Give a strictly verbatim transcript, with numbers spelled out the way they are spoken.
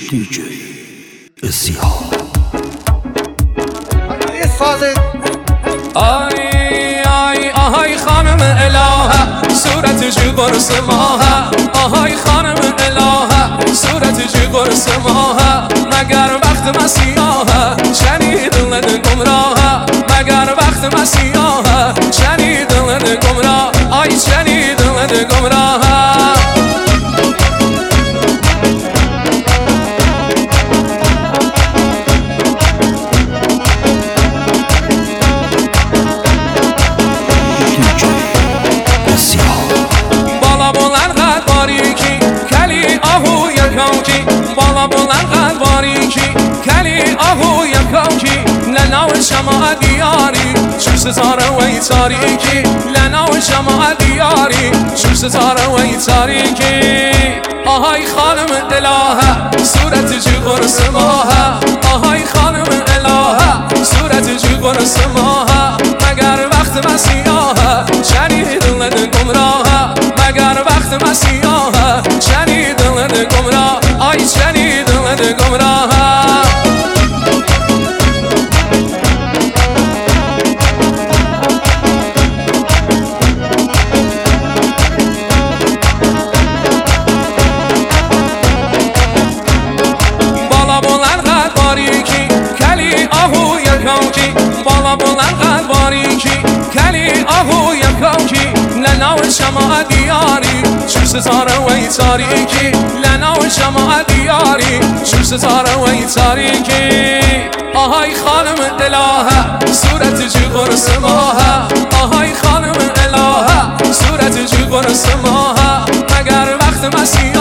دیجی اسیها آی آی آهای خانم الهه صورت جی قرص ماهه آهای خانم الهه صورت جی قرص ماهه مگر وقت مسیحه شنید دل گمراهه مگر وقت مسیحه شنید دل گمراه آی شنید دل گمراهه لنا شمع دیاری شو ستاره وی تاریکی لنا شمع دیاری شو ستاره وی تاریکی آهای خانم الهه صورت جی قرص ماهه آهای خانم الهه صورت جی قرص ماهه مگر وقت مسیحه شنید دل گمراهه مگر وقت مسیحه شنید دل گمراه آی شنید دل گمراهه شمع دیاری شو ستاره وی تاریکی لنا شمع دیاری شو ستاره وی تاریکی آهای خانم الهه صورت جی قرص ماهه آهای خانم الهه صورت جی قرص ماهه مگر وقت مسیح